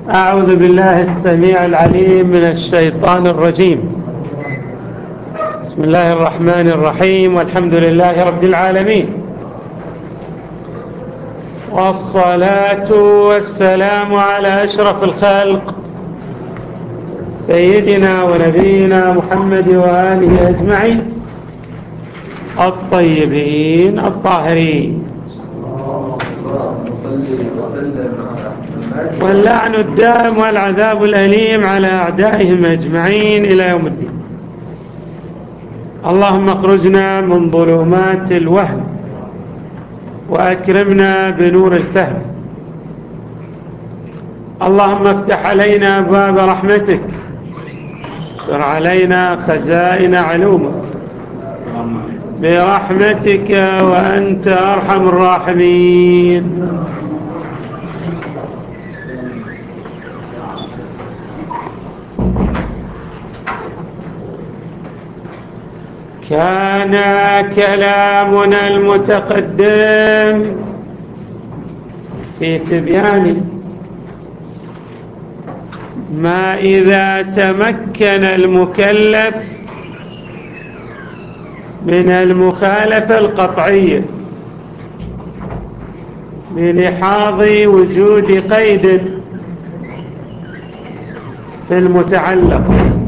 أعوذ بالله السميع العليم من الشيطان الرجيم. بسم الله الرحمن الرحيم، والحمد لله رب العالمين، والصلاة والسلام على أشرف الخلق سيدنا ونبينا محمد وآله أجمعين الطيبين الطاهرين، واللعن الدائم والعذاب الأليم على أعدائهم أجمعين إلى يوم الدين. اللهم اخرجنا من ظلمات الوهم وأكرمنا بنور الفهم. اللهم افتح علينا أبواب رحمتك، اشر علينا خزائن علومك برحمتك وأنت أرحم الراحمين. كان كلامنا المتقدم في تبيان ما إذا تمكن المكلف من المخالفة القطعية بلحاظ وجود قيد في المتعلق،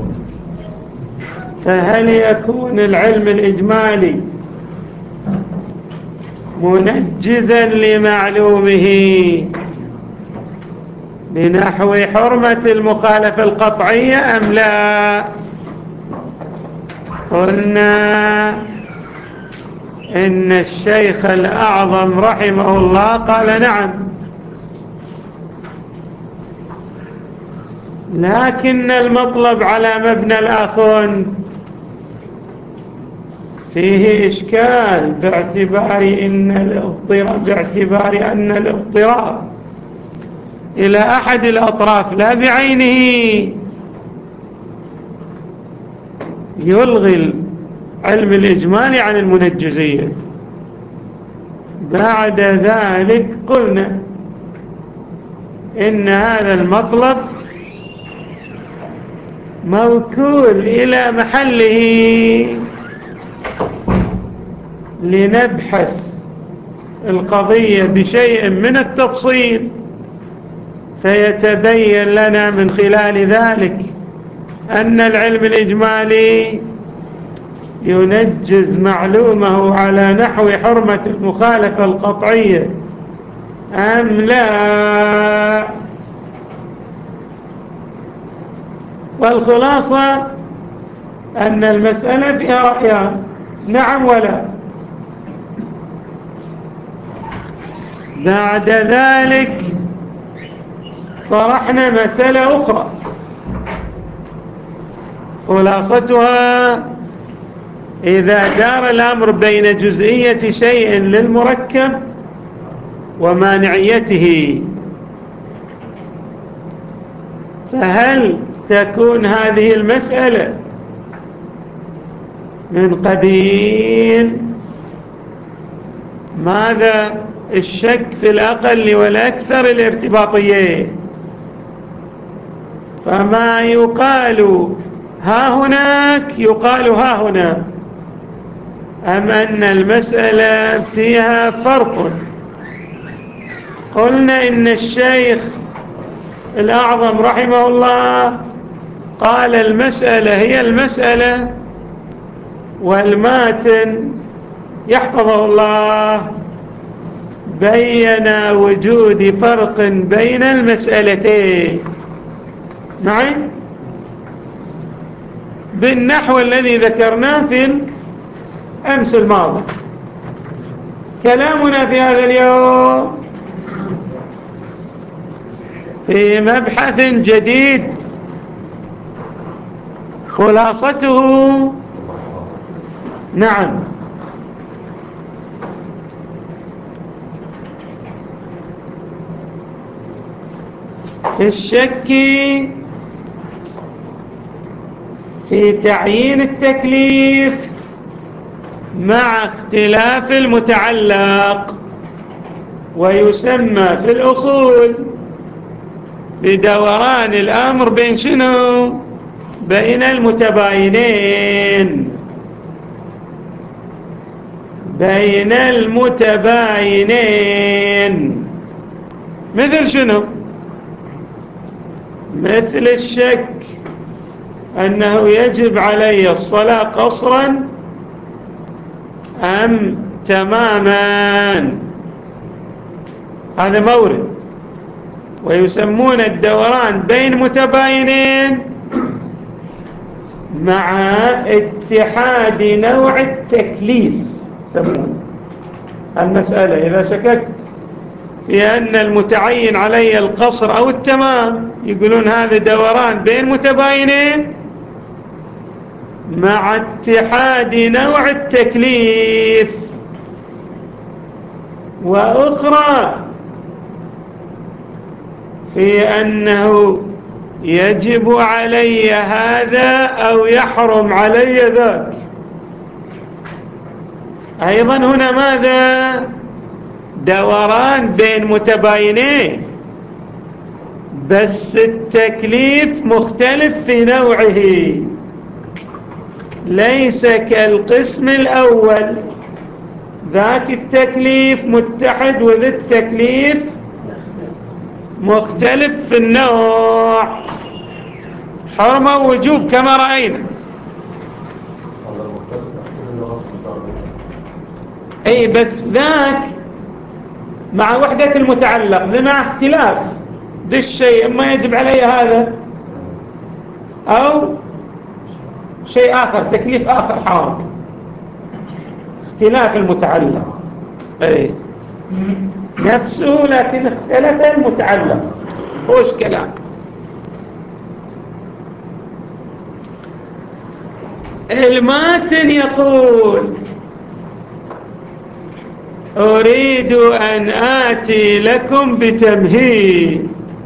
فهل يكون العلم الإجمالي منجزا لمعلومه بنحو حرمة المخالفة القطعية أم لا؟ قلنا إن الشيخ الأعظم رحمه الله قال نعم، لكن المطلب على مبنى الآخر فيه إشكال باعتبار أن الاضطراب إلى أحد الأطراف لا بعينه يلغي علم الإجمال عن المنجزية. بعد ذلك قلنا إن هذا المطلب موكول إلى محله لنبحث القضية بشيء من التفصيل، فيتبين لنا من خلال ذلك أن العلم الإجمالي ينجز معلومه على نحو حرمة المخالفة القطعية أم لا. والخلاصة أن المسألة فيها رأيان، نعم ولا. بعد ذلك طرحنا مسألة أخرى خلاصتها: إذا دار الأمر بين جزئية شيء للمركب ومانعيته، فهل تكون هذه المسألة من قبيل ماذا؟ الشك في الأقل والأكثر الارتباطيين، فما يقال ها هناك يقال ها هنا، أم أن المسألة فيها فرق؟ قلنا إن الشيخ الأعظم رحمه الله قال المسألة هي المسألة، والماتن يحفظه الله بين وجود فرق بين المسألتين معي بالنحو الذي ذكرناه في الأمس الماضي. كلامنا في هذا اليوم في مبحث جديد خلاصته نعم الشك في تعيين التكليف مع اختلاف المتعلق، ويسمى في الأصول بدوران الأمر بين شنو؟ بين المتباينين، بين المتباينين. مثل شنو؟ مثل الشك أنه يجب علي الصلاة قصرا أم تماما، هذا مورد. ويسمون الدوران بين متباينين مع اتحاد نوع التكليف. يسمون المسألة إذا شككت في أن المتعين علي القصر أو التمام، يقولون هذا دوران بين متباينين مع اتحاد نوع التكليف. وأخرى في أنه يجب علي هذا أو يحرم علي ذاك. أيضا هنا ماذا؟ دوران بين متباينين، بس التكليف مختلف في نوعه، ليس كالقسم الأول، ذاك التكليف متحد وذا التكليف مختلف في النوع، حرمة ووجوب كما رأينا. أي بس ذاك مع وحدة المتعلق، مع اختلاف ذا الشيء، إما يجب علي هذا أو شيء آخر، تكليف آخر حرام، اختلاف المتعلق. أي نفسه لكن اختلف المتعلق، خوش كلام. الماتن يقول: أريد أن آتي لكم بتمهيد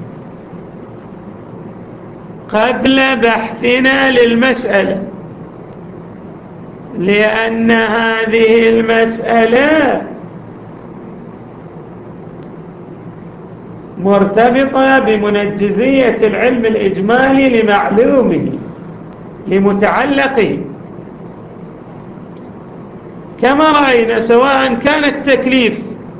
قبل بحثنا للمسألة، لأن هذه المسألة مرتبطة بمنجزية العلم الإجمالي لمعلومه لمتعلقه، كما رأينا، سواء كان التكليف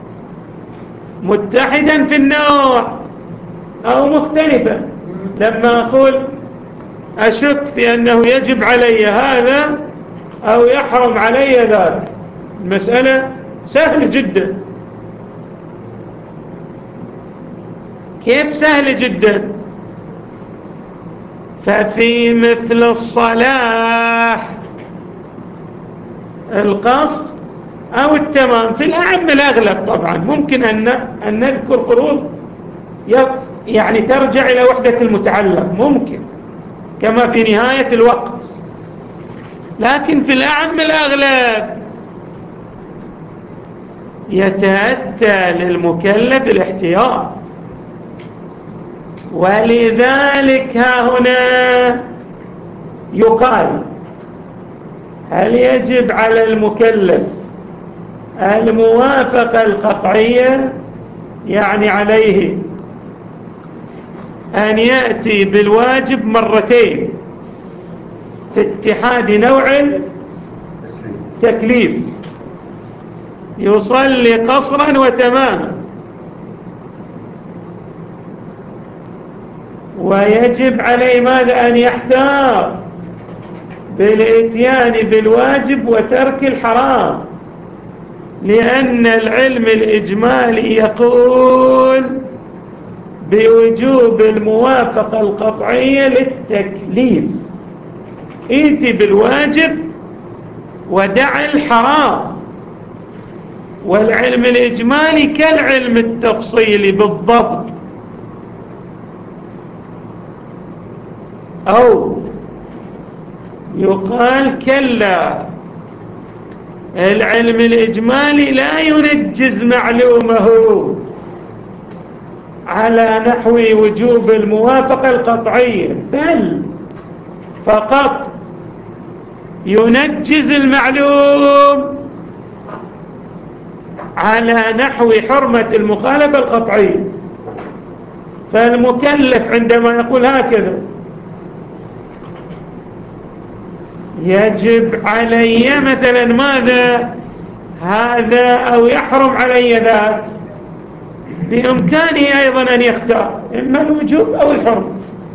متحدا في النوع أو مختلفا. لما أقول أشك في أنه يجب علي هذا أو يحرم علي ذاك، المسألة سهلة جدا. كيف سهلة جدا؟ ففي مثل الصلاة القصد أو التمام، في الأعم الأغلب طبعا ممكن أن نذكر فروض يعني ترجع إلى وحدة المتعلق، ممكن كما في نهاية الوقت، لكن في الأعم الأغلب يتأتى للمكلف الاحتياط. ولذلك ها هنا يقال: هل يجب على المكلف الموافقة القطعية؟ يعني عليه أن يأتي بالواجب مرتين في اتحاد نوع التكليف، يصلي قصرا وتماما، ويجب عليه ماذا؟ أن يحتاط بالإتيان بالواجب وترك الحرام، لأن العلم الإجمالي يقول بوجوب الموافقة القطعية للتكليف، ائتي بالواجب ودع الحرام. والعلم الإجمالي كالعلم التفصيلي بالضبط، أو يقال كلا، العلم الإجمالي لا ينجز معلومه على نحو وجوب الموافقة القطعية، بل فقط ينجز المعلوم على نحو حرمة المخالفة القطعية. فالمكلف عندما يقول هكذا يجب علي مثلا ماذا هذا أو يحرم علي ذاك، بإمكانه أيضا أن يختار إما الوجوب أو الحرم،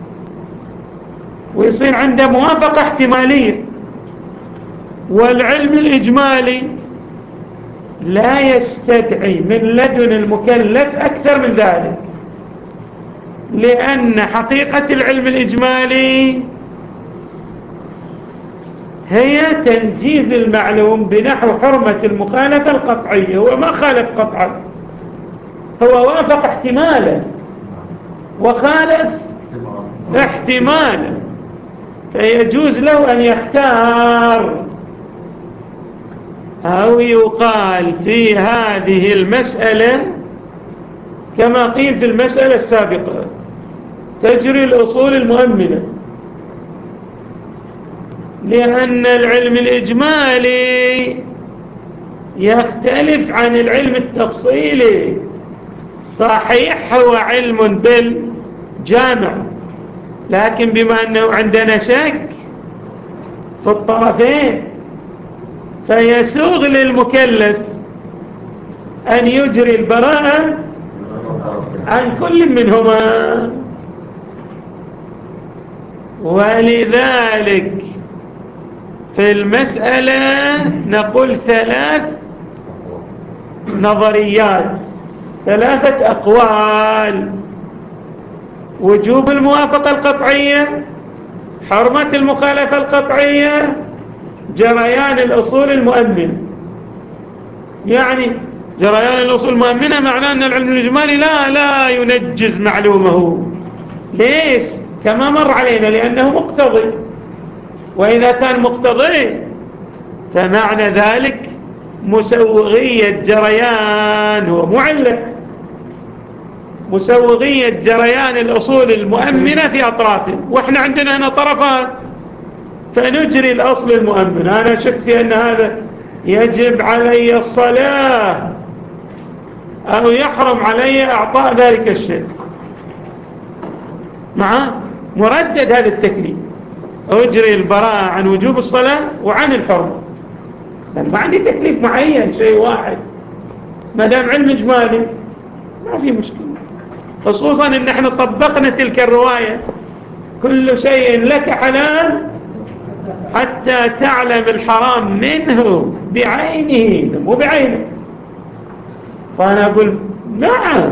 ويصير عنده موافقة احتمالية. والعلم الإجمالي لا يستدعي من لدن المكلف أكثر من ذلك، لأن حقيقة العلم الإجمالي هي تنجيز المعلوم بنحو حرمة المخالفة القطعية. هو ما خالف قطعا، هو وافق احتمالا وخالف احتمالا، فيجوز له أن يختار. أو يقال في هذه المسألة كما قيل في المسألة السابقة تجري الأصول المؤمنة، لأن العلم الإجمالي يختلف عن العلم التفصيلي. صحيح هو علم بالجامع، لكن بما أنه عندنا شك في الطرفين فيسوغ للمكلف أن يجري البراءة عن كل منهما. ولذلك في المسألة نقول 3 نظريات، 3 أقوال: وجوب الموافقة القطعية، حرمة المخالفة القطعية، جريان الأصول المؤمنة. يعني جريان الأصول المؤمنة معناه أن العلم الإجمالي لا ينجز معلومه. ليش؟ كما مر علينا لأنه مقتضي، وإذا كان مقتضي فمعنى ذلك مسوغية جريان، هو معلق مسوغية جريان الأصول المؤمنة في أطرافه، وإحنا عندنا هنا طرفان، فنجري الأصل المؤمن. أنا شك في أن هذا يجب علي الصلاة أو يحرم علي أعطاء ذلك الشيء، مع مردد هذا التكليف. أجري البراءة عن وجوب الصلاة وعن الحرمة، ما عندي تكليف معين، شيء واحد. ما دام علم إجمالي ما في مشكلة، خصوصا إن احنا طبقنا تلك الرواية: كل شيء لك حلال حتى تعلم الحرام منه بعينه، مو بعينه. فأنا أقول نعم،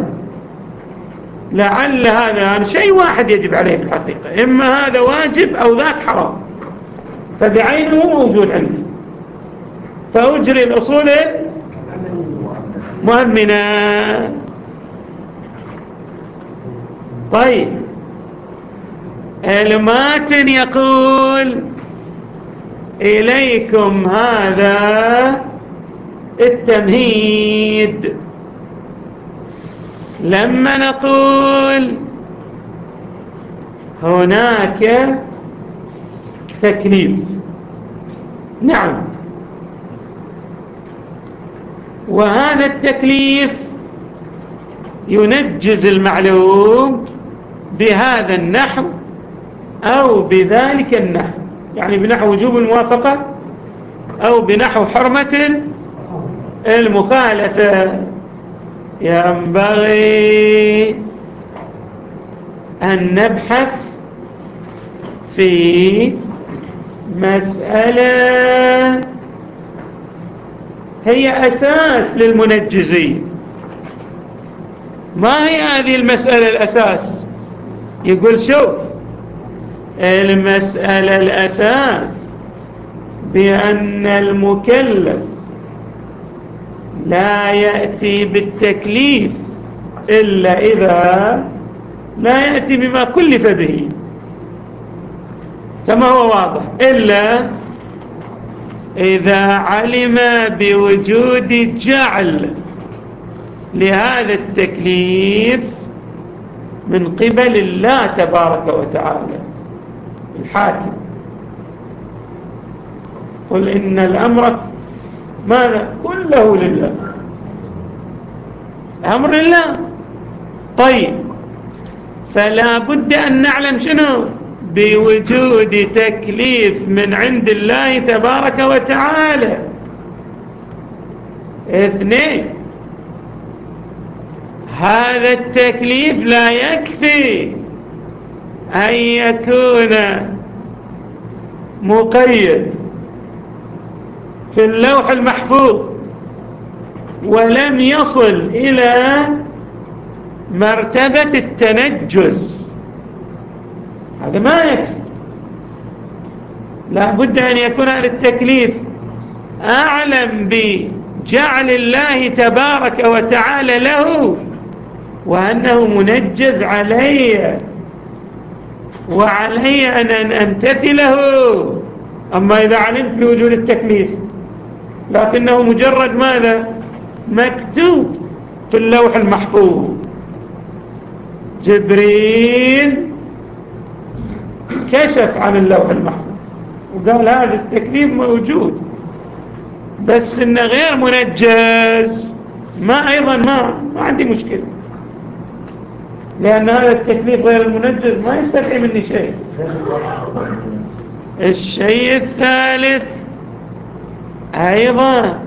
لعل هذا شيء واحد يجب عليه في الحقيقة، إما هذا واجب أو ذاك حرام، فبعينه موجود عندي، فأجري الأصول مؤمنة. طيب، الماتن يقول: إليكم هذا التمهيد. لما نقول هناك تكليف، نعم، وهذا التكليف ينجز المعلوم بهذا النحو أو بذلك النحو، يعني بنحو وجوب الموافقة أو بنحو حرمة المخالفة. ينبغي أن نبحث في مسألة هي أساس للمنجزين. ما هي هذه المسألة الأساس؟ يقول شوف، المسألة الأساس بأن المكلف لا يأتي بالتكليف إلا إذا لا يأتي بما كلف به، كما هو واضح، إلا إذا علم بوجود جعل لهذا التكليف من قبل الله تبارك وتعالى الحاكم. قل إن الأمر ماذا؟ كله لله، أمر الله. طيب، فلا بد أن نعلم شنو؟ بوجود تكليف من عند الله تبارك وتعالى. 2، هذا التكليف لا يكفي أن يكون مقيد في اللوح المحفوظ ولم يصل إلى مرتبة التنجز، هذا ما يكفي. لا بد أن يكون هذا التكليف أعلم بجعل الله تبارك وتعالى له وأنه منجز علي وعلي أن أمتثله. أما إذا علمت بوجود التكليف لكنه مجرد ماذا؟ مكتوب في اللوح المحفوظ، جبريل كشف عن اللوح المحفوظ وقال هذا التكليف موجود بس إنه غير منجز، أيضا ما عندي مشكلة، لأن هذا التكليف غير المنجز ما يستدعي مني شيء. الشيء الثالث أيضا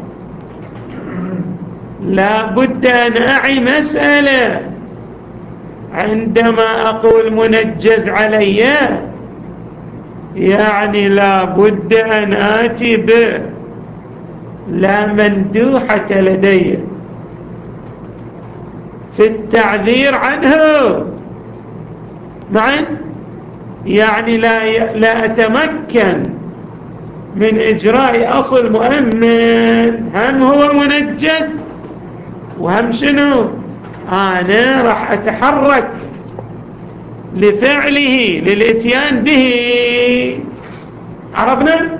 لا بد أن أعي مسألة عندما أقول منجز علي، يعني لا بد أن آتي به لا مندوحة لدي في التعذير عنه معا، يعني لا أتمكن من إجراء أصل مؤمن هم هو منجز وهم شنو أنا راح أتحرك لفعله للإتيان به. عرفنا؟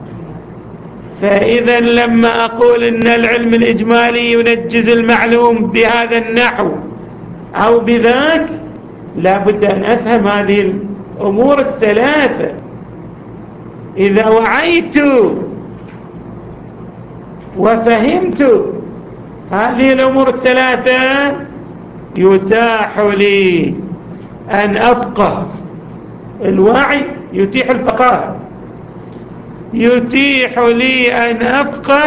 فإذا لما أقول إن العلم الإجمالي ينجز المعلوم بهذا النحو أو بذاك، لا بد أن أفهم هذه الأمور الثلاثة. إذا وعيت وفهمت هذه الأمور الثلاثة يتاح لي أن أفقه. الوعي يتيح الفقاهة، يتيح لي أن أفقه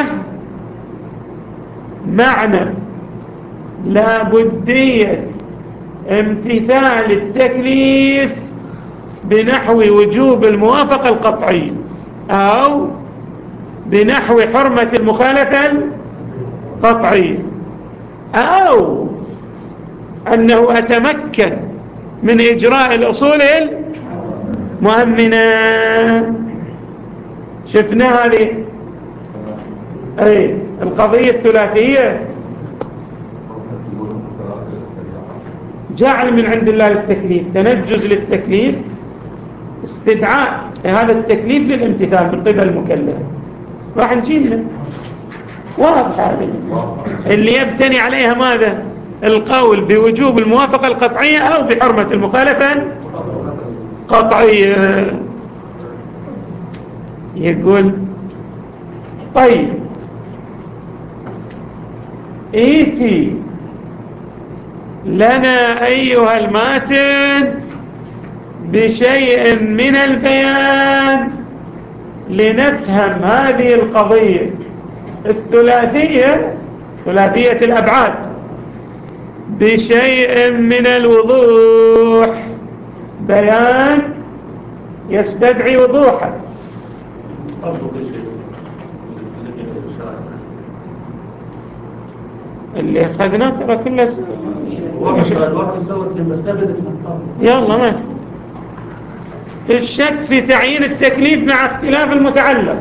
معنى لا بدية امتثال التكليف بنحو وجوب الموافقة القطعية أو بنحو حرمة المخالفة القطعية، أو أنه أتمكن من إجراء الأصول المؤمنة. شفنا هذه القضية الثلاثية، جعل من عند الله للتكليف، تنجز للتكليف، استدعاء هذا التكليف للامتثال من قبل المكلف. راح نجيبنا واضح هذه اللي يبتني عليها ماذا؟ القول بوجوب الموافقة القطعية أو بحرمة المخالفة القطعية. يقول طيب ايتي لنا أيها الماتن بشيء من البيان لنفهم هذه القضية الثلاثية، ثلاثية الأبعاد، بشيء من الوضوح، بيان يستدعي وضوحا. اللي أخذنا ترى كله يلا ماشي. الشك في تعيين التكليف مع اختلاف المتعلق،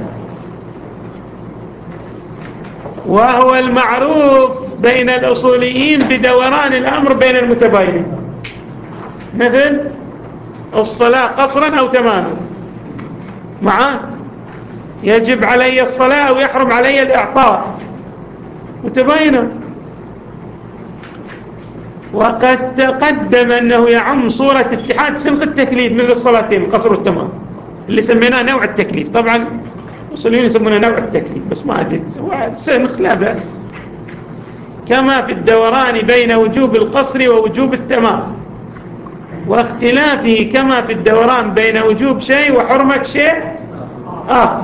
وهو المعروف بين الأصوليين بدوران الأمر بين المتباينين، مثل الصلاة قصرا أو تماما، معه يجب علي الصلاة أو يحرم علي الإعطاء، متباينة. وقد تقدم أنه يعم صورة اتحاد سلق التكليف مثل الصلاتين القصر والتمام اللي سميناه نوع التكليف. طبعا الأصوليين يسمونه نوع التكليف بس ما أدري سنخ لا بأس، كما في الدوران بين وجوب القصر ووجوب التمام. واختلافه كما في الدوران بين وجوب شيء وحرمة شيء آخر.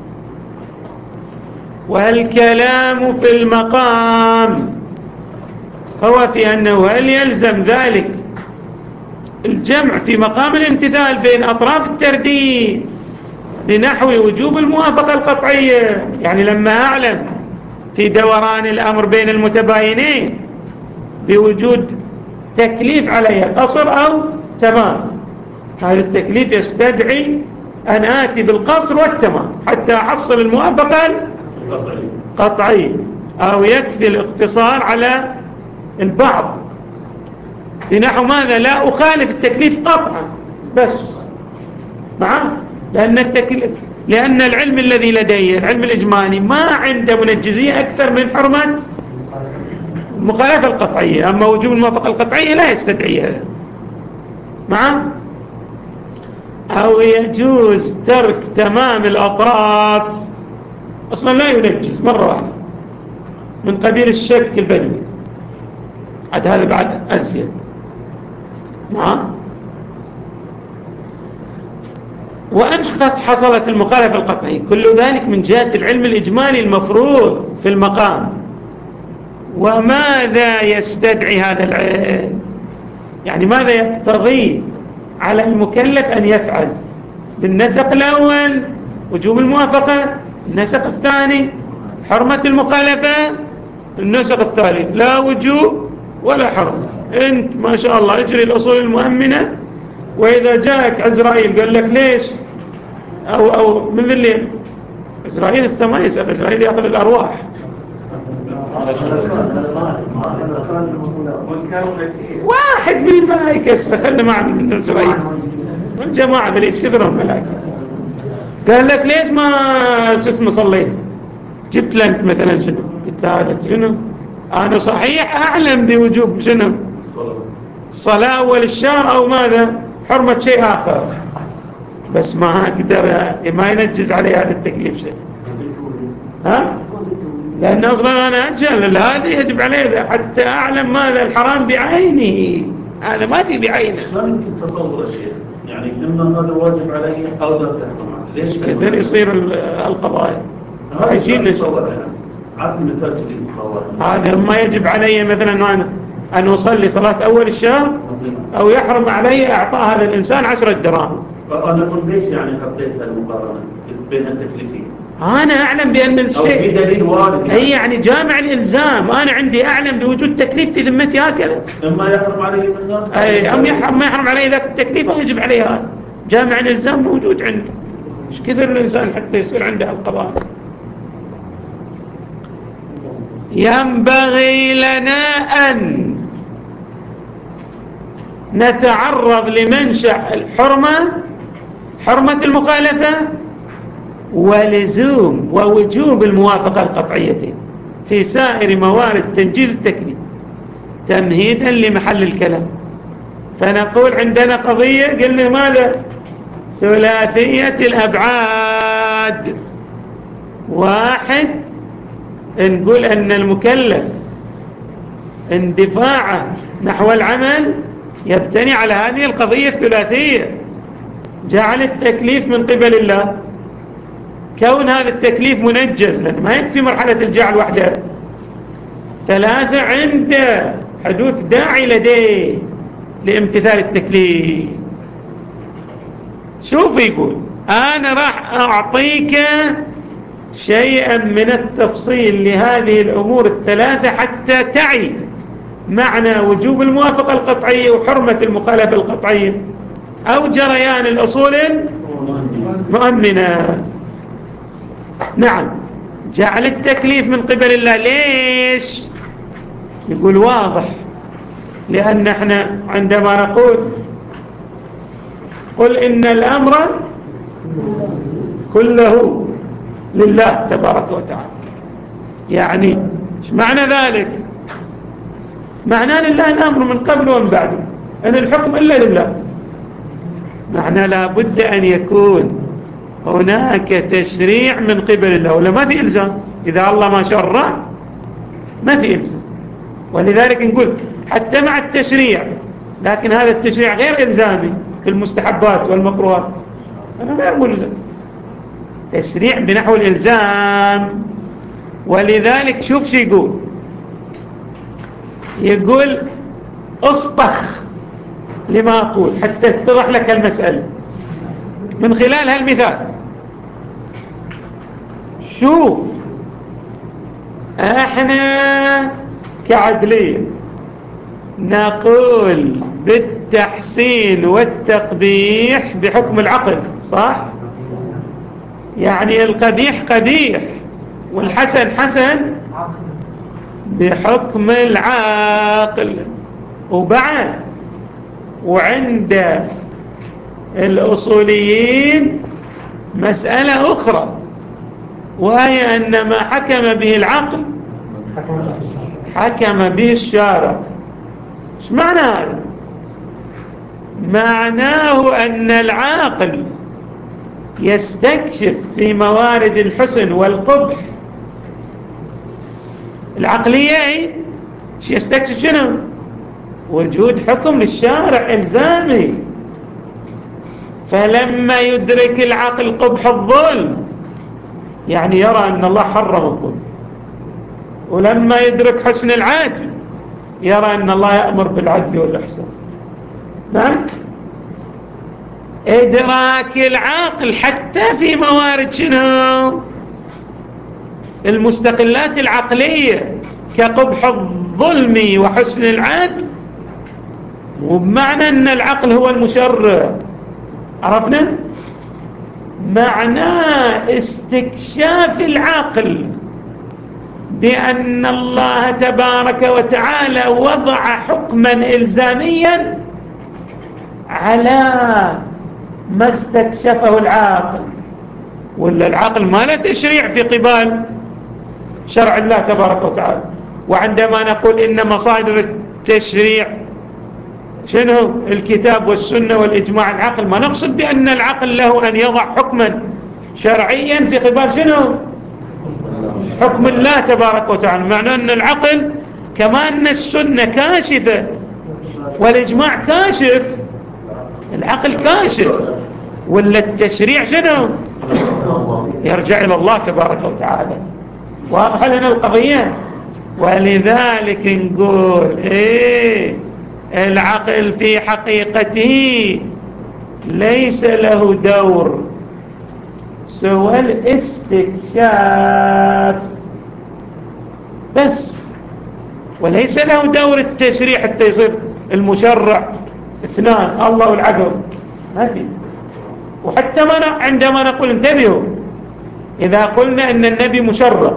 والكلام في المقام هو في أنه هل يلزم ذلك الجمع في مقام الامتثال بين أطراف الترديد بنحو وجوب الموافقة القطعية، يعني لما أعلم في دوران الأمر بين المتباينين بوجود تكليف علي قصر أو تمام، هذا التكليف يستدعي أن آتي بالقصر والتمام حتى أحصل الموافقة القطعية، أو يكفي الاقتصار على البعض بنحو ماذا؟ لا أخالف التكليف قطعا بس معه، لأن العلم الذي لدي العلم الإجمالي ما عنده منجزية أكثر من حرمة المخالفة القطعية، أما وجوب الموافقة القطعية لا يستدعيها معه. أو يجوز ترك تمام الأطراف، أصلا لا ينجز مرة واحدة من قبيل الشك البدوي، عاد هذا بعد أزيد معه. وأن حصلت المخالفة القطعية، كل ذلك من جهة العلم الإجمالي المفروض في المقام. وماذا يستدعي هذا العلم؟ يعني ماذا يقتضي على المكلف أن يفعل؟ بالنسق الأول وجوب الموافقة، النسق الثاني حرمة المخالفة، النسق الثالث لا وجوب ولا حرمة. أنت ما شاء الله اجري الأصول المؤمنة، وإذا جاءك عزرائيل قال لك ليش أو من الليل، عزرائيل السماء يسأل، عزرائيل يأخذ الأرواح، واحد من الملائكة استخلنا معه من عزرائيل والجماعة بليش كثرهم ملائكة، قال لك ليش ما تسمى صليت، جبت لك مثلا شنو، قلت هذا شنو، أنا صحيح أعلم بوجوب شنو الصلاة أول الشهر أو ماذا حرمة شيء آخر، بس ما أقدر ما ينجز علي هذا التكليف شيء، ها؟ لأن أصلا أنا أجل هذا يجب عليه حتى أعلم ماذا الحرام بعينه، هذا ما في بعينه. لا يمكن تصور الشيخ، يعني إما هذا واجب علي أو ذا تحكم ليش؟ إذن يصير القضايا عايشين نصور يعني. عطني مثال جديد الصور. هذا ما يجب علي مثلا أن أصلي صلاة أول الشهر أو يحرم علي إعطاء هذا الإنسان 10 دراهم. فأنا قلت ليش يعني حطيت المقارنة بين التكليفين؟ أنا أعلم بأن الشيء في دليل وارد هي يعني جامع الإلزام، أنا عندي أعلم بوجود تكليف في ذمتي هكذا، إما يحرم عليه من أي أم ما يحرم عليه ذاك التكليف أو يجب عليه هذا، جامع الإلزام موجود عنده، مش كثر الإنسان حتى يصير عنده القضاء. ينبغي لنا أن نتعرض لمنشأ الحرمة، حرمة المخالفة ولزوم ووجوب الموافقة القطعية في سائر موارد تنجيز التكليف تمهيدا لمحل الكلام. فنقول عندنا قضية قلنا ماذا؟ ثلاثية الأبعاد. واحد، نقول أن المكلف اندفاعه نحو العمل يبتني على هذه القضية الثلاثية، جعل التكليف من قبل الله، كون هذا التكليف منجز لأنه ما يكفي مرحلة الجعل وحده. ثلاثة، عنده حدوث داعي لديه لامتثال التكليف. شوف يقول أنا راح أعطيك شيئا من التفصيل لهذه الأمور الثلاثة حتى تعي معنى وجوب الموافقة القطعية وحرمة المخالفة القطعية أو جريان الأصول المؤمنة. نعم، جعل التكليف من قبل الله. ليش؟ يقول واضح، لأن احنا عندما نقول قل إن الأمر كله لله تبارك وتعالى، يعني ايش معنى ذلك؟ معنى لله الأمر من قبل ومن بعد، أن الحكم إلا لله. معنى لابد أن يكون هناك تشريع من قبل الله، ولا ما في إلزام. إذا الله ما شرع ما في إلزام. ولذلك نقول حتى مع التشريع لكن هذا التشريع غير إلزامي في المستحبات والمكروهات، أنا غير ملزم تشريع بنحو الإلزام. ولذلك شوف شو يقول اصطخ لما أقول حتى تتضح لك المسألة من خلال هالمثال. شوف احنا كعدلية نقول بالتحسين والتقبيح بحكم العقل، صح؟ يعني القبيح قبيح والحسن حسن بحكم العقل. وبعد وعند الأصوليين مسألة أخرى، وهي أن ما حكم به العقل حكم به الشارع. ايش معنى هذا؟ معناه أن العاقل يستكشف في موارد الحسن والقبح العقلية، يستكشف شنو؟ وجود حكم للشارع إلزامي. فلما يدرك العقل قبح الظلم يعني يرى أن الله حرم الظلم، ولما يدرك حسن العدل يرى أن الله يأمر بالعدل والإحسان. نعم، إدراك العقل حتى في موارد شنو؟ المستقلات العقلية كقبح الظلم وحسن العدل، وبمعنى أن العقل هو المشرع. عرفنا؟ معناه استكشاف العقل بأن الله تبارك وتعالى وضع حكما إلزاميا على ما استكشفه العاقل. ولا العقل ما له تشريع في قبال شرع الله تبارك وتعالى. وعندما نقول إن مصادر التشريع شنو؟ الكتاب والسنة والإجماع. العقل ما نقصد بأن العقل له أن يضع حكما شرعيا في قبال شنو؟ حكم الله تبارك وتعالى. معنى أن العقل كما أن السنة كاشفة والإجماع كاشف، العقل كاشف. ولا التشريع شنو؟ يرجع إلى الله تبارك وتعالى. واضح لنا القضية. ولذلك نقول العقل في حقيقته ليس له دور سوى الاستكشاف بس، وليس له دور التشريع حتى يصير المشرع اثنان، الله والعقل، ما في. وحتى عندما نقول انتبهوا، إذا قلنا أن النبي مشرع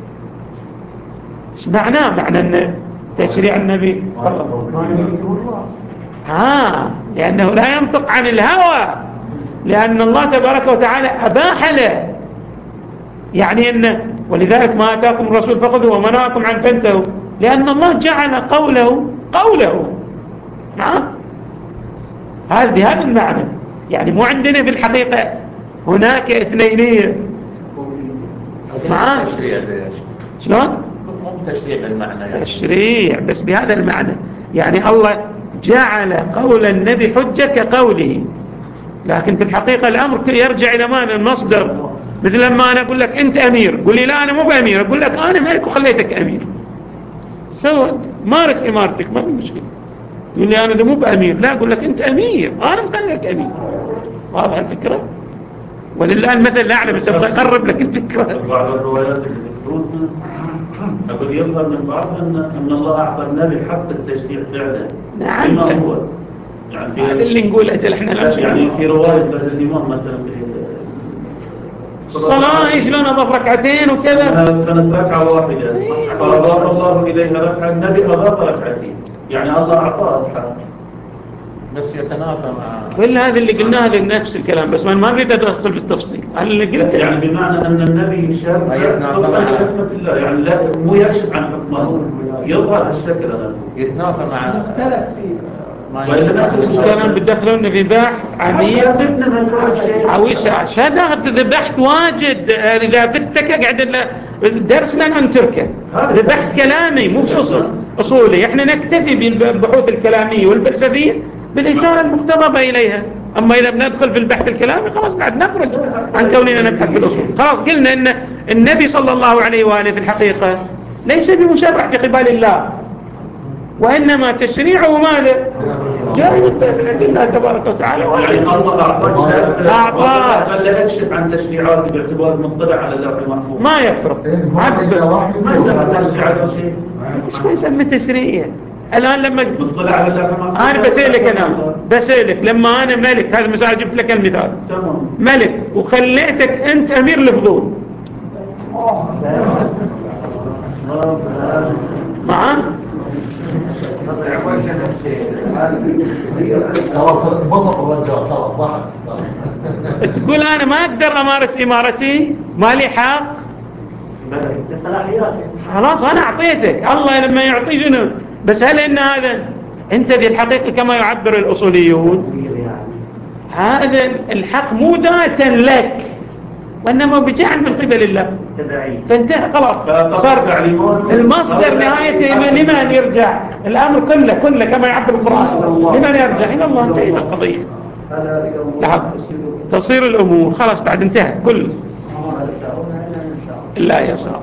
ايش معناه؟ معنى أن تشريع النبي صلى الله عليه وسلم لأنه لا ينطق عن الهوى، لأن الله تبارك وتعالى أباح له. يعني أن ولذلك ما آتاكم الرسول فخذوه وما نهاكم عنه فانتهوا، لأن الله جعل قوله. نعم، بهذا المعنى. يعني مو عندنا في الحقيقة هناك اثنينية. معاه شلون؟ مو تشريع بالمعنى، يعني تشريع بس بهذا المعنى. يعني الله جعل قول النبي حجة كقوله، لكن في الحقيقة الأمر يرجع إلى معنى المصدر. مثل لما أنا أقول لك أنت أمير، قل لي لا أنا مو بأمير، أقول لك أنا ملك وخليتك أمير، سواء مارس إمارتك ما في مشكلة. تقول لي أنا مو بأمير، لا أقول لك أنت أمير، أنا مخليك أمير. واضح الفكرة؟ ولله المثل الأعلى، بس أبغى أقرب لك الفكرة. بعض الروايات اللي تقول أقول يظهر من بعض أن الله أعطى النبي حق التشريع فعلا. نعم، هو يعني هذا اللي نقوله احنا يعني في رواية الإمام مثلا في الصلاة شلون أضاف ركعتين وكذا، كانت ركعة واحدة فأضاف الله إليها ركعة، النبي أضاف ركعتين، يعني الله أعطاه الحق. بس يتنافى مع كل هذا اللي قلناه لنفس الكلام، بس ما نريد أدخل في التفصيل. أنا اللي قلت يعني بمعنى أن النبي يشرع حكمة الله، يعني لا مو يكشف عن حكمه، يظهر هالشكل. أنا يتنافى مع مختلف فيه. وإلا نفس المشكلة بتدخلون في بحث عميق هذا بحث واجد. إذا فتك قاعد الدرس لن أنتركه، هذا بحث كلامي مو بشخص. أصولي. احنا نكتفي بالبحوث الكلامية والفلسفية بالإشارة المقتضبة إليها. أما إذا بندخل في البحث الكلامي خلاص بعد نخرج عن كوننا نبحث في الأصول. خلاص قلنا أن النبي صلى الله عليه وآله في الحقيقة ليس بمشرع في قبال الله، وإنما تشريعه ماذا؟ جاء من الله تبارك وتعالى. الله أعطاه قال لا أكشف عن تشريعاتي باعتبار مطلع على اللوح المحفوظ. ما يفرق. ما يسمى تشريعات شيء. ايش ما يسمى تشريعية؟ الآن لما مطلع على اللوح المحفوظ أنا بسألك لما أنا ملك، هذا مثال جبت لك المثال، تمام. ملك وخليتك أنت أمير الفضول معاه؟ تقول أنا ما أقدر أمارس إمارتي، ما لي حق، خلاص أنا أعطيتك. الله لما يعطي جنود، بس هل إن هذا أنت في الحقيقة كما يعبر الأصوليون هذا الحق مو ذاتا لك وإنما بجعل من قبل الله، فانتهى خلاص. صار المصدر نهايته لمن يرجع؟ الأمر كله كما يعبر القرآن لمن يرجع؟ إلى الله. انتهى القضية، تصير الأمور خلاص بعد انتهى كل لا يصار.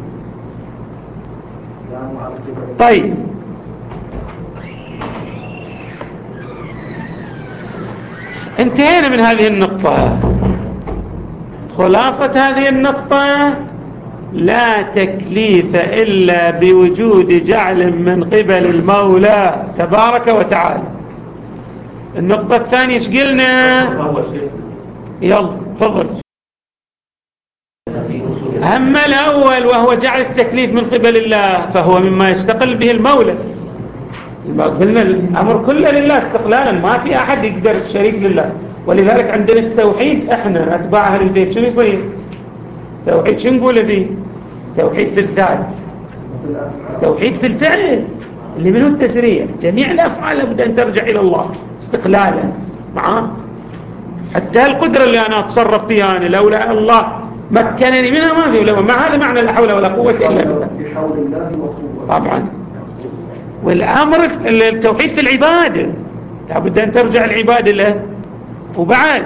طيب انتهينا من هذه النقطة. خلاصة هذه النقطة: لا تكليف إلا بوجود جعل من قبل المولى تبارك وتعالى. النقطة الثانية ايش قلنا؟ يلا تفضل. أما الأول وهو جعل التكليف من قبل الله فهو مما يستقل به المولى. قلنا الأمر كله لله استقلالا، ما في أحد يقدر شريك لله. ولذلك عندنا التوحيد احنا أتباع أهل البيت شنو يصير؟ توحيد شنو نقول فيه؟ توحيد في الذات، توحيد في الفعل اللي منه التشريع. جميع الأفعال لابد أن ترجع إلى الله استقلالا معاه. حتى القدرة اللي أنا أتصرف فيها أنا لولا الله مكنني منها ما في. مع هذا معنى لا حول ولا قوة إلا بالله طبعا. والأمر التوحيد في العبادة لابد أن ترجع العبادة له. وبعد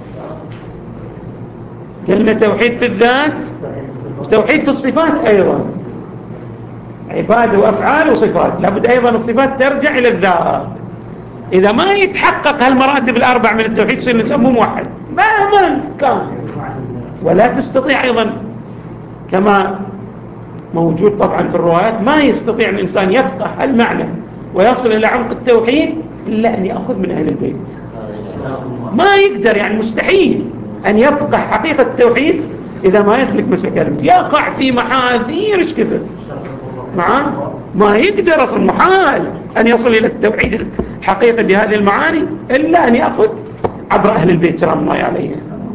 قلنا توحيد في الذات وتوحيد في الصفات أيضا، عبادة وأفعال وصفات. لابد أيضا الصفات ترجع إلى الذات. إذا ما يتحقق هالمراتب الأربع من التوحيد يصير نسميه موحد مهما كان. ولا تستطيع أيضا كما موجود طبعا في الروايات ما يستطيع الإنسان يفقه المعنى ويصل إلى عمق التوحيد إلا أن يأخذ من أهل البيت. ما يقدر، يعني مستحيل أن يفقه حقيقة التوحيد إذا ما يسلك مسلك. يقع في محاذير إيش كذا معاه، ما يقدر أصلا، محال أن يصل إلى التوحيد الحقيقي بهذه المعاني إلا أن يأخذ عبر أهل البيت سلام الله عليهم.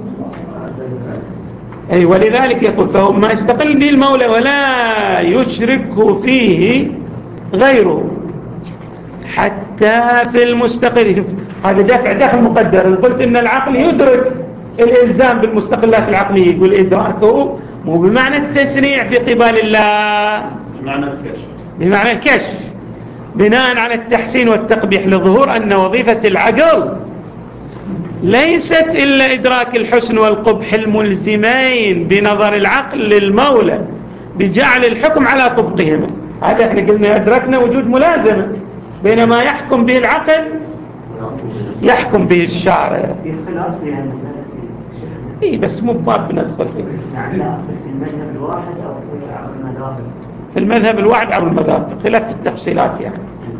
أي ولذلك يقول فهو ما يستقل به المولى ولا يشركه فيه غيره حتى في المستقل. هذا دفع مقدر. قلت إن العقل يدرك الإلزام بالمستقلات العقلية، يقول إدراكه مو بمعنى التشريع في قبال الله، بمعنى الكشف بناء على التحسين والتقبيح لظهور أن وظيفة العقل ليست إلا إدراك الحسن والقبح الملزمين بنظر العقل للمولى بجعل الحكم على طبقهما. هذا احنا قلنا أدركنا وجود ملازمة بين ما يحكم به العقل يحكم به الشارع. إيه بس مو باب بندخل فيه. يعني لا أصل في المذهب الواحد أو في المذاهب؟ في المذهب الواحد أو المذاهب، خلاف التفصيلات يعني.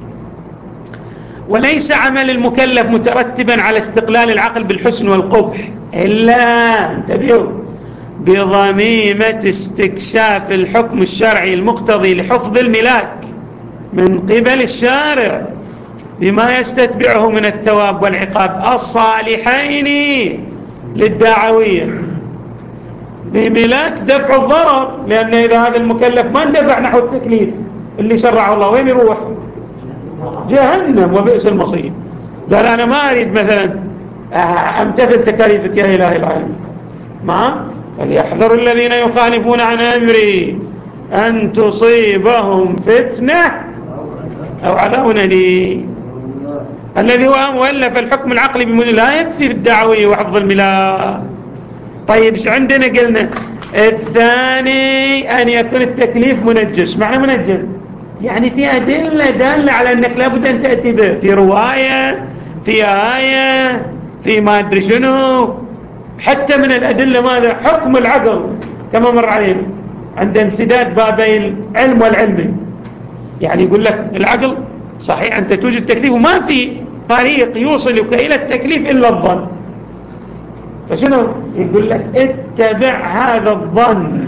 وليس عمل المكلف مترتبا على استقلال العقل بالحسن والقبح إلا انتبهوا بضميمة استكشاف الحكم الشرعي المقتضي لحفظ الملاك من قبل الشارع بما يستتبعه من الثواب والعقاب الصالحين للدعوية، بملاك دفع الضرر. لأن إذا هذا المكلف ما اندفع نحو التكليف اللي شرعه الله وين يروح؟ جهنم وبئس المصير. قال أنا ما أريد مثلا أمتثل تكاليفك يا إله العالمين. فليحذر الذين يخالفون عن أمري أن تصيبهم فتنة أو عذاب أليم. الذي هو مؤلف الحكم العقلي لا يكفي بالدعوي وحفظ الميلاد. طيب ايش عندنا؟ قلنا الثاني أن يكون التكليف منجز. معنى منجز يعني في أدلة دالة على أنك لابد أن تأتي به، في رواية، في آية، في ما أدري شنو. حتى من الأدلة ماذا؟ حكم العقل كما مر علينا عند انسداد بابي العلم والعلم. يعني يقول لك العقل صحيح أنت توجد تكليف وما في طريق يوصلك إلى التكليف إلا الظن، فشنو يقول لك؟ اتبع هذا الظن،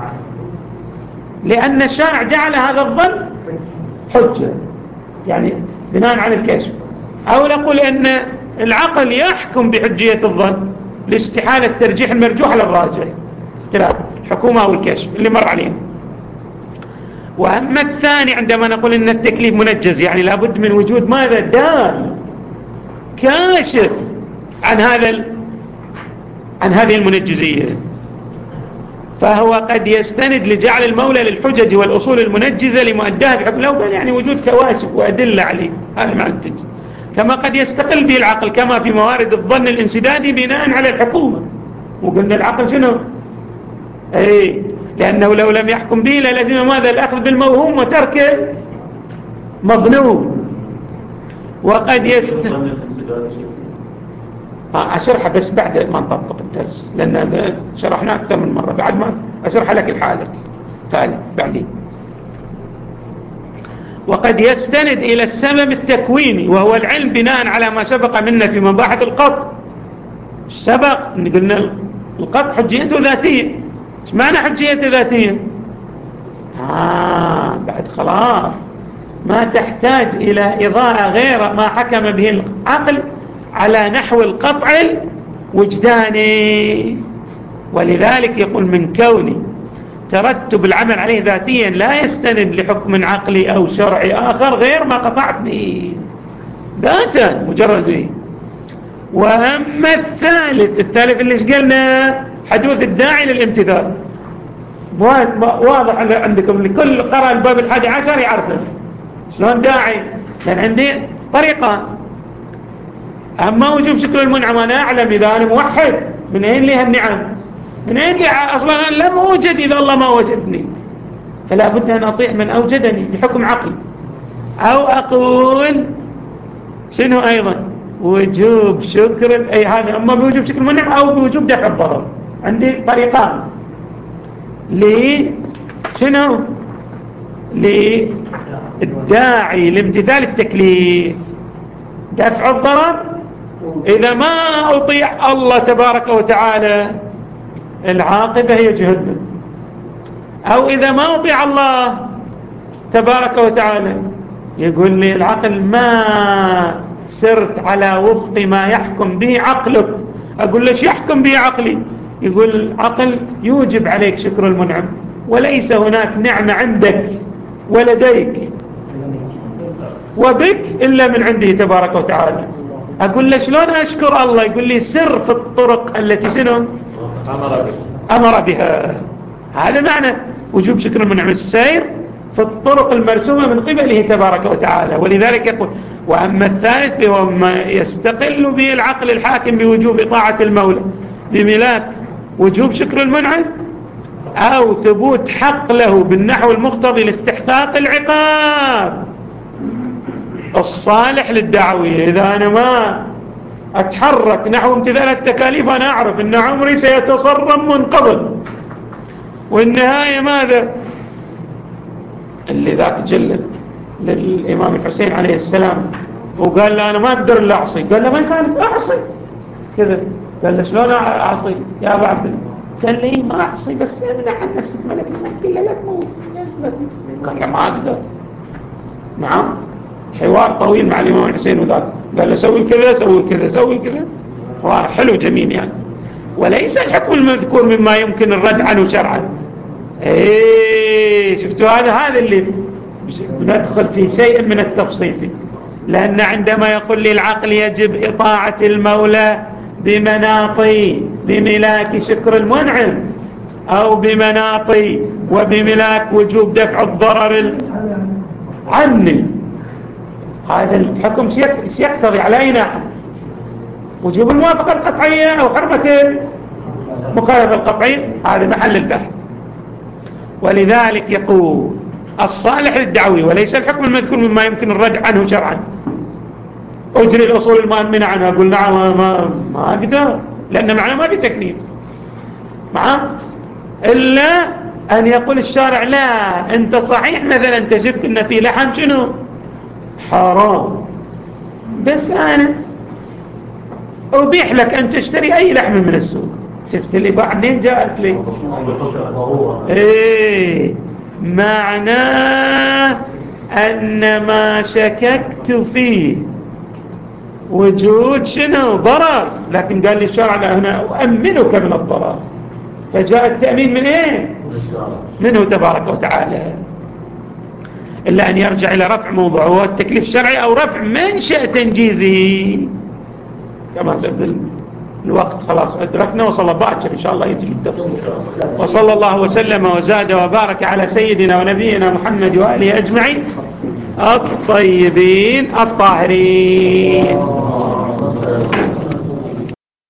لأن الشارع جعل هذا الظن حجة يعني بناء على الكشف. أو نقول أن العقل يحكم بحجية الظن لاستحالة ترجيح المرجوح على الراجح، ثلاثة: الحكومة أو الكشف اللي مر علينا. وأما الثاني عندما نقول أن التكليف منجز يعني لابد من وجود ماذا؟ دال كاشف عن هذه المنجزية، فهو قد يستند لجعل المولى للحجج والأصول المنجزة لمؤداها بحكم الأول، يعني وجود كواشف وأدلة عليه. هذا معنى التنجيز. كما قد يستقل به العقل كما في موارد الظن الانسدادي بناء على الحكومة. وقلنا العقل شنو؟ لأنه لو لم يحكم به لازم ماذا؟ الأخذ بالموهوم وترك مظنون. وقد أشرحها بس بعد ما نطبق الدرس، لأن شرحنا أكثر من مرة. بعد ما أشرح لك الحالة تعالي بعدين. وقد يستند إلى السبب التكويني وهو العلم بناء على ما سبق منا في مباحث القطع. سبق إن قلنا القطع حجيته ذاتية. ايش معنى حجيته ذاتية؟ بعد خلاص ما تحتاج إلى إضاءة غير ما حكم به العقل على نحو القطع الوجداني. ولذلك يقول من كون ترتب العمل عليه ذاتيا لا يستند لحكم عقلي أو شرعي آخر غير ما قطعت به ذاتا مجرد به. وأما الثالث اللي قلنا حدوث الداعي للامتثال. واضح عندكم لكل قرأ الباب 11 يعرفه شلون داعي، لأن عندي طريقة. أما وجوب شكر المنعم أنا أعلم إذا أنا موحد من أين لي هالنعم؟ من أين لي أصلا أنا لم أوجد إذا الله ما وجدني، فلا بد أن أطيع من أوجدني بحكم عقلي. أو أقول شنو أيضا؟ وجوب شكر هذا أما بوجوب شكر المنعم أو بوجوب دفع الضرر. عندي طريقان شنو؟ للداعي لامتثال التكليف: دفع الضرر إذا ما أطيع الله تبارك وتعالى العاقبة هي جهنم، أو إذا ما أطيع الله تبارك وتعالى يقول لي العقل ما سرت على وفق ما يحكم به عقلك. أقول ليش يحكم به عقلي؟ يقول العقل يوجب عليك شكر المنعم، وليس هناك نعمة عندك ولديك وبك إلا من عنده تبارك وتعالى. أقول له شلون أشكر الله؟ يقول لي سر في الطرق التي شنو أمر بها. هذا معنى وجوب شكر المنعم، السير في الطرق المرسومة من قبله تبارك وتعالى. ولذلك يقول وأما الثالث هو ما يستقل به العقل الحاكم بوجوب طاعة المولى بملاك وجوب شكر المنعم أو ثبوت حق له بالنحو المقتضي لاستحقاق العقاب الصالح للدعوية. إذا أنا ما أتحرك نحو امتثال التكاليف أنا أعرف أن عمري سيتصرم منقبض، والنهاية ماذا؟ اللي ذاك جل للإمام الحسين عليه السلام وقال له أنا ما أقدر إلا أعصي. قال له ما يخالف أعصي كذا. قال له شلون أعصي يا أبا عبد الله؟ قال له ما أعصي بس أمنع عن نفسك ملك الموت. قال له لا تموت. قال له ما أقدر. نعم، حوار طويل مع الإمام الحسين وذاك قال له سوي كذا سوي كذا سوي كذا، حوار حلو جميل يعني. وليس الحكم المذكور مما يمكن الرد عنه شرعا. شفتوا هذا اللي ندخل في شيء من التفصيل فيه. لأن عندما يقول لي العقل يجب إطاعة المولى بمناطي بملاك شكر المنعم أو بمناطي وبملاك وجوب دفع الضرر عني، هذا الحكم سيقتضي على أي ناحية وجوب الموافقة القطعية أو حرمة المخالفة القطعية، هذا محل البحث. ولذلك يقول الصالح للدعوي وليس الحكم المذكور مما يمكن الردع عنه شرعا. أجري الأصول المؤمنة عنها، أقول نعم ما أقدر لأن معنى ما في تكليف معه، إلا أن يقول الشارع لا أنت صحيح مثلا أنت شفت أن في لحم شنو حرام، بس أنا أبيح لك أن تشتري أي لحم من السوق. شفت لي بعدين جاءت لي إيه معناه أن ما شككت فيه وجود شنو ضرر، لكن قال لي الشرع لا هنا أؤمنك من الضرر، فجاء التأمين من إيه منه تبارك وتعالى، إلا أن يرجع إلى رفع موضوع هو التكليف الشرعي أو رفع منشأ تنجيزه. كما سأبدل الوقت خلاص أدركنا، وصلى باكر إن شاء الله يجب التفصيل. وصلى الله وسلم وزاد وبارك على سيدنا ونبينا محمد وآله أجمعين الطيبين الطاهرين.